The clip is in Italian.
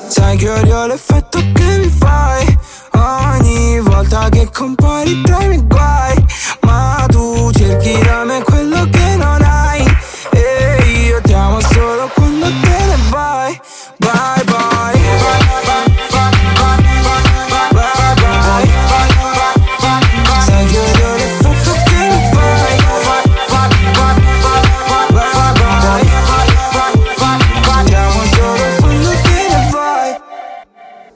Sai che odio l'effetto che mi fai ogni volta che compari tra i miei guai. Ma tu